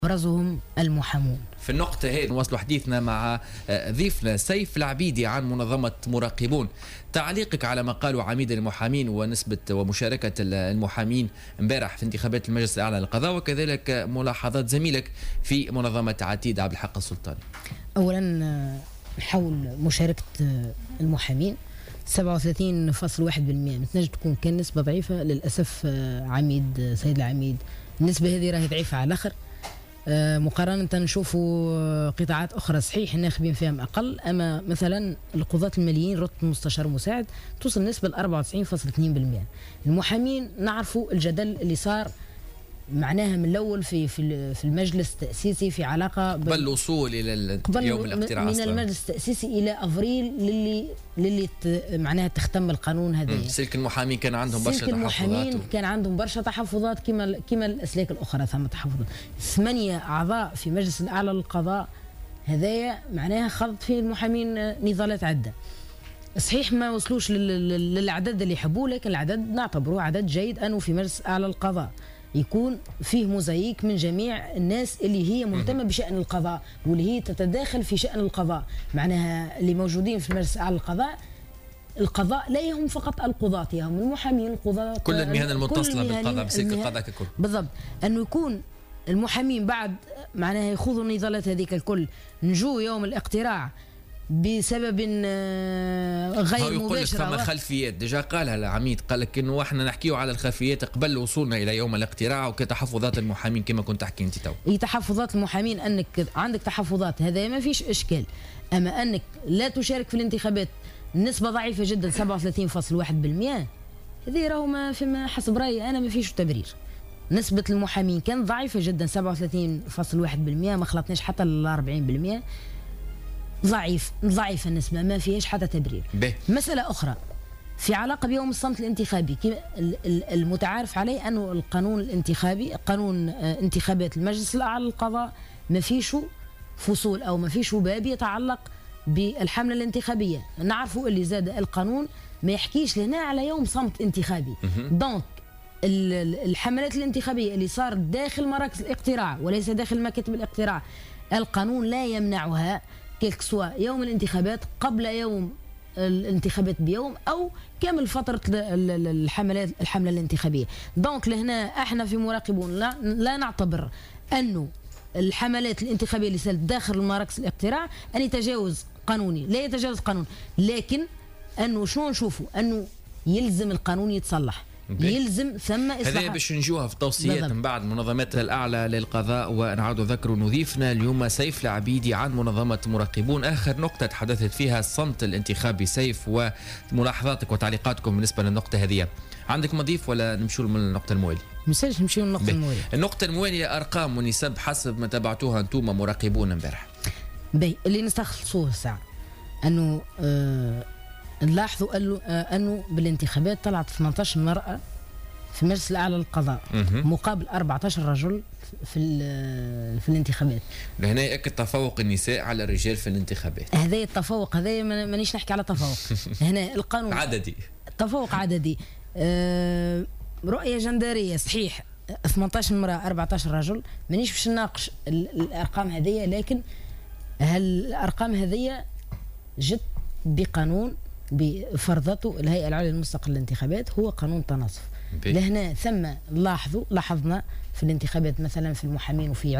أبرزهم المحامون. في النقطة هذه نواصل حديثنا مع ضيفنا سيف العبيدي عن منظمة مراقبون. تعليقك على ما قالوا عميد المحامين ونسبة ومشاركة المحامين امبارح في انتخابات المجلس الأعلى للقضاء، وكذلك ملاحظات زميلك في منظمة عتيد عبد الحق السلطاني. أولا حول مشاركة المحامين 37.1% تنجم تكون كان نسبة ضعيفة للأسف. عميد سيد العميد النسبة هذه راهي ضعيفة على الآخر مقارنة نشوفوا قطاعات أخرى صحيح الناخبين فيهم أقل، أما مثلا القضاة الماليين رتبة مستشار مساعد توصل نسبة ل 94.2%. المحامين نعرفوا الجدل اللي صار معناها من الأول في المجلس التأسيسي في علاقة بالوصول إلى يوم الاقتراع من المجلس التأسيسي إلى أفريل للي معناها تختم القانون هذا. سلك المحامين كان عندهم برشا تحفظات. المحامين كان عندهم برشا تحفظات كما الأسلاك الأخرى ثم تحفظات. 8 أعضاء في مجلس الأعلى للقضاء هذايا معناها خض في المحامين نضالات عدة. صحيح ما وصلوش للعدد اللي يحبوه، لكن العدد نعتبروه عدد جيد أنه في مجلس الأعلى للقضاء يكون فيه موزايك من جميع الناس اللي هي مهتمة بشأن القضاء واللي هي تتداخل في شأن القضاء. معناها اللي موجودين في المجلس الأعلى للقضاء، القضاء لا يهم فقط القضاة، يهم المحامين، القضاة، كل المهن المتصلة بالقضاء، مسلك القضاء ككل. بالضبط، أنه يكون المحامين بعد معناها يخوضوا النضالات هذيك الكل نجو يوم الاقتراع بسبب غير مباشر. فما خلفيات ديجا قالها العميد، قال لك انه احنا نحكيو على الخلفيات قبل وصولنا الى يوم الاقتراع، وكتحفظات المحامين كما كنت تحكي انت تو. اي تحفظات المحامين انك عندك تحفظات هذا ما فيش اشكال، اما انك لا تشارك في الانتخابات نسبة ضعيفة جدا 37.1%، هذه راهو ما فيما حسب رايي انا ما فيش تبرير. نسبة المحامين كانت ضعيفة جدا 37.1%، ما خلطناش حتى ل 40%. ضعيفة النسبة ما فيهاش حتى تبرير. مسألة أخرى في علاقة بيوم الصمت الانتخابي، المتعارف عليه أنه القانون الانتخابي قانون انتخابات المجلس الأعلى للقضاء ما فيش فصول أو ما فيش باب يتعلق بالحملة الانتخابية. نعرفوا اللي زاد القانون ما يحكيش لنا على يوم صمت انتخابي. دونك الحملات الانتخابية اللي صار داخل مراكز الاقتراع وليس داخل مكاتب الاقتراع، القانون لا يمنعها كيلك سوا يوم الانتخابات قبل يوم الانتخابات بيوم او كامل فتره الحمله الانتخابيه. دونك لهنا احنا في مراقبون لا نعتبر انه الحملات الانتخابيه اللي صارت داخل مراكز الاقتراع ان يتجاوز قانوني، لا يتجاوز قانون، لكن انه شنو نشوفوا انه يلزم القانون يتصلح، يلزم ثم إصلاحات. هذا باش نجوها في توصيات من بعد منظمات الأعلى للقضاء. ونعود ذكر نضيفنا اليوم سيف العبيدي عن منظمة مراقبون. آخر نقطة تحدثت فيها الصمت الانتخابي سيف، وملاحظاتك وتعليقاتكم بالنسبة للنقطة هذه. عندك مضيف ولا نمشوا من النقطة الموالية؟ مساج نمشيو للنقطة الموالية. النقطة الموالية أرقام ونسب حسب ما تبعتوها أنتم مراقبون امبارح. اللي نستخلصوه الساعة أنه نلاحظوا أنه بالانتخابات طلعت 18 مرأة في مجلس الأعلى للقضاء مقابل 14 رجل في الانتخابات. لهنا يأكد تفوق النساء على الرجال في الانتخابات. هذا التفوق هذا مانيش نحكي على تفوق هنا القانون عددي، تفوق عددي. رؤية جندرية صحيح 18 امرأة 14 رجل، مانيش باش نناقش الأرقام هذه، لكن الأرقام هذه جت بقانون بفرضته الهيئة العليا للمستقبل للانتخابات، هو قانون تناصف. لهنا ثم لاحظنا في الانتخابات مثلا في المحامين وفي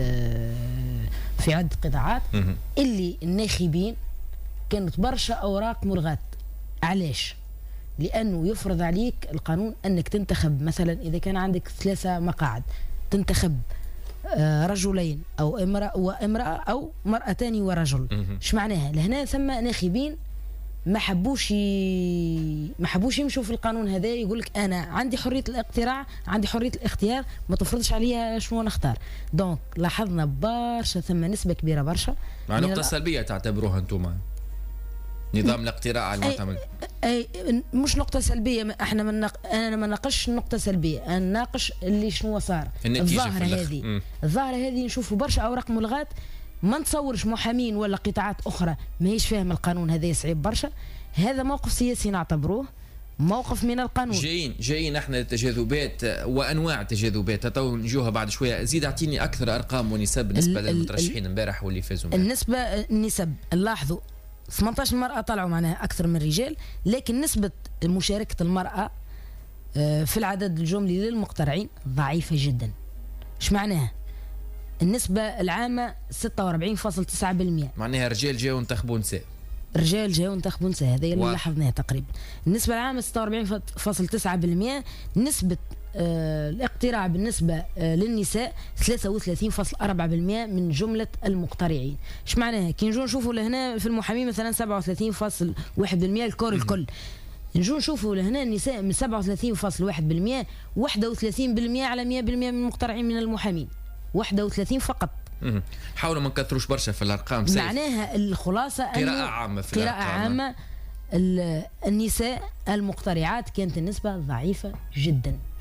عدة قطاعات اللي الناخبين كانت برشا أوراق ملغاة. علاش؟ لأنه يفرض عليك القانون أنك تنتخب مثلا إذا كان عندك 3 مقاعد تنتخب رجلين أو امرأة أو مرأتان ورجل. ايش معناها؟ لهنا ثم ناخبين ما حبوش يمشوا في القانون هذا، يقول لك انا عندي حريه الاقتراع، عندي حريه الاختيار، ما تفرضش عليا شنو نختار. دونك لاحظنا برشا ثم نسبه كبيره برشا مع نقطه سلبيه تعتبروها انتم نظام الاقتراع المعتمد. اي مش نقطه سلبيه، انا ما ناقش نقطه سلبيه، انا ناقش اللي شنو صار. الظاهره هذه نشوفوا برشا اوراق ملغات. ما نتصورش محامين ولا قطاعات اخرى ما هيش فاهم القانون هذا، يصعب برشا. هذا موقف سياسي نعتبروه موقف من القانون. جايين احنا التجاذبات وانواع التجاذبات تو نجوها بعد شويه. زيد اعطيني اكثر ارقام ونسب بالنسبه للمترشحين امبارح واللي فازوا. النسب نلاحظوا 18 مرأة طلعوا معناها أكثر من الرجال، لكن نسبة مشاركة المرأة في العدد الجملي للمقترعين ضعيفة جدا. ايش معناها؟ النسبة العامة 46.9%. معناها رجال جاوا انتخبوا نساء. رجال جاوا انتخبوا نساء، هذا اللي لاحظناه تقريبا. النسبة العامة 46.9%. نسبة الاقتراع بالنسبة للنساء 33.4% من جملة المقترعين. ايش معناها؟ كي نجو نشوفوا لهنا في المحامين مثلا 37.1% الكل نجو نشوفوا لهنا النساء من 37.1% 31% على 100% من المقترعين من المحامين. 31 فقط. حاولوا ما نكثروش برشا في الارقام. معناها الخلاصه قراءة عامة في قراءة عامة النساء المقترعات كانت النسبة ضعيفة جدا.